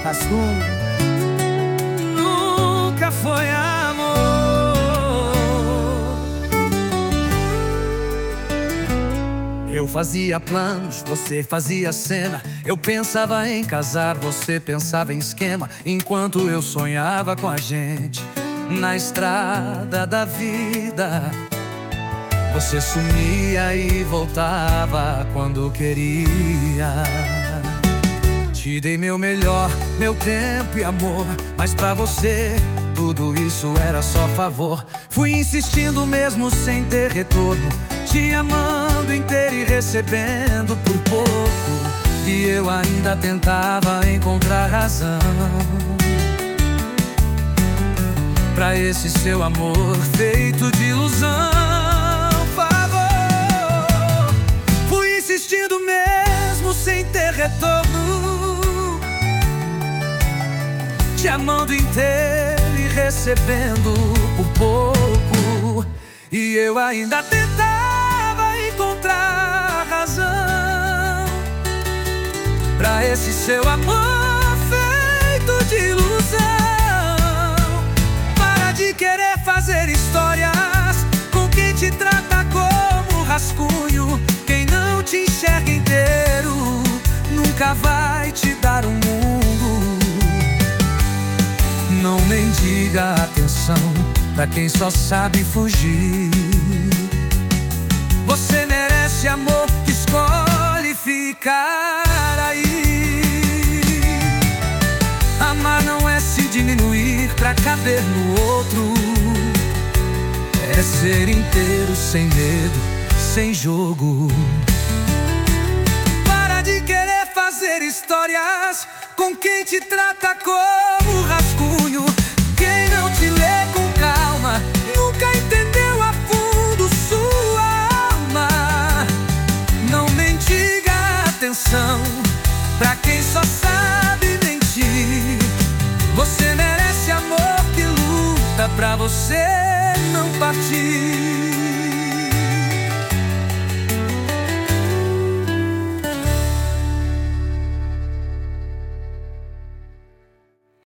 rascunho. Nunca foi amor. Eu fazia planos, você fazia cena. Eu pensava em casar, você pensava em esquema. Enquanto eu sonhava com a gente na estrada da vida, você sumia e voltava quando queria. Te dei meu melhor, meu tempo e amor, mas pra você tudo isso era só favor. Fui insistindo mesmo sem ter retorno, te amando inteiro e recebendo por pouco. E eu ainda tentava encontrar razão pra esse seu amor feito de ilusão. Favor, fui insistindo mesmo sem ter retorno, te amando inteiro e recebendo por pouco. E eu ainda tentava encontrar razão pra esse seu amor feito de ilusão. Para de querer fazer histórias com quem te trata como rascunho. Quem não te enxerga inteiro nunca vai te dar um mundo. Não mendiga atenção pra quem só sabe fugir. Você merece amor que escolhe ficar aí. Amar não é se diminuir pra caber no outro, é ser inteiro sem medo, sem jogo. Para de querer fazer histórias com quem te trata como rascunho. Quem não te lê com calma nunca entendeu a fundo sua alma. Não mendiga atenção pra quem só sabe mentir. Você merece amor que luta pra você não partir.